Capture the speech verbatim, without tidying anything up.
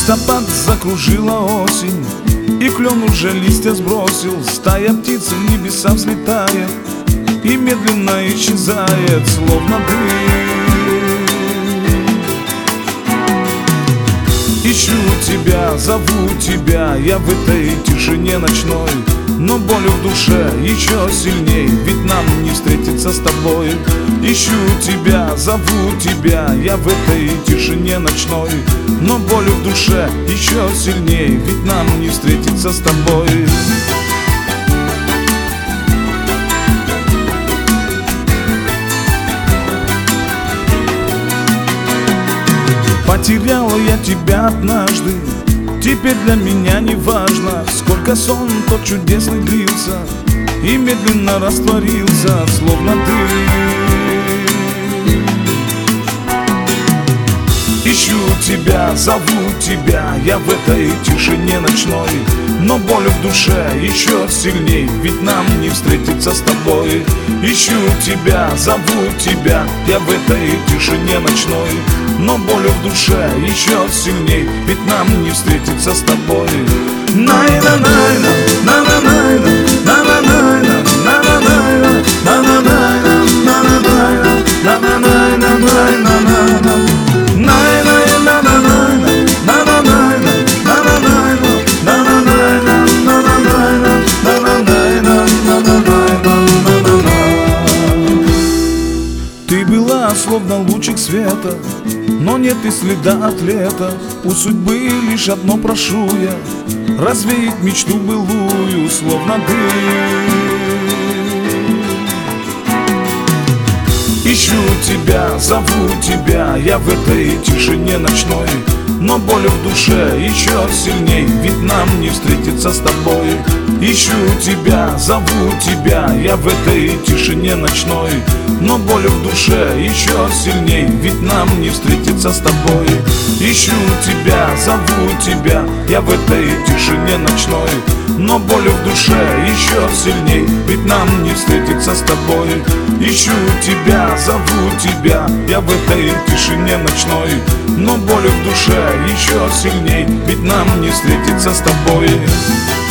Листопад закружила осень, и клен уже листья сбросил. Стая птиц в небеса взлетает и медленно исчезает, словно дым. Ищу тебя, зову тебя, я в этой тишине ночной, но боль в душе еще сильней, ведь нам не встретиться с тобой. Ищу тебя, зову тебя, я в этой тишине ночной, но боль в душе еще сильней, ведь нам не встретиться с тобой. Потеряла я тебя однажды, теперь для меня не важно, сколько сон тот чудесный длился и медленно растворился, словно дым. Ищу тебя, зову тебя, я в этой тишине ночной, но боль в душе еще сильней, ведь нам не встретиться с тобой. Ищу тебя, зову тебя, я в этой тишине ночной, но боль в душе еще сильней, ведь нам не встретиться с тобой. Найна-найна, на-на-найна, на-на-найна, на-на-найна, на-на-найна, на-на-найна, на-на-найна, на-на-найна. Ты была словно лучик света, но нет и следа от лета. У судьбы лишь одно прошу я, развеять мечту былую, словно дым. Ищу тебя, зову тебя, я в этой тишине ночной, но боль в душе еще сильней, ведь нам не встретиться с тобой. Ищу тебя, зову тебя, я в этой тишине ночной, но боль в душе еще сильней, ведь нам не встретиться с тобой. Ищу тебя, зову тебя, я в этой тишине ночной, но боль в душе еще сильней, ведь нам не встретиться с тобой. Ищу тебя, зову тебя, я в этой тишине ночной, но боль в душе еще сильней, ведь нам не встретиться с тобой.